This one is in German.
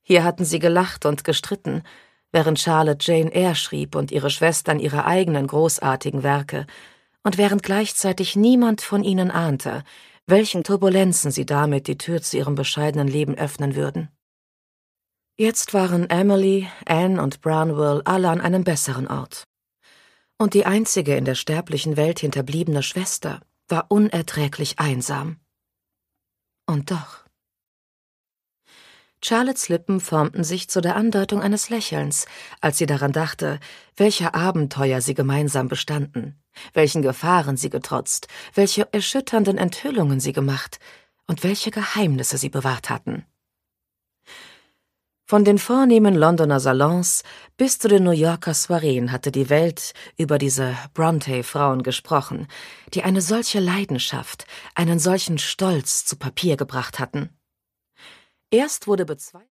Hier hatten sie gelacht und gestritten, während Charlotte Jane Eyre schrieb und ihre Schwestern ihre eigenen großartigen Werke, und während gleichzeitig niemand von ihnen ahnte, welchen Turbulenzen sie damit die Tür zu ihrem bescheidenen Leben öffnen würden. Jetzt waren Emily, Anne und Branwell alle an einem besseren Ort. Und die einzige in der sterblichen Welt hinterbliebene Schwester war unerträglich einsam. Und doch. Charlottes Lippen formten sich zu der Andeutung eines Lächelns, als sie daran dachte, welche Abenteuer sie gemeinsam bestanden, welchen Gefahren sie getrotzt, welche erschütternden Enthüllungen sie gemacht und welche Geheimnisse sie bewahrt hatten. Von den vornehmen Londoner Salons bis zu den New Yorker Soireen hatte die Welt über diese Brontë-Frauen gesprochen, die eine solche Leidenschaft, einen solchen Stolz zu Papier gebracht hatten. Erst wurde bezweifelt,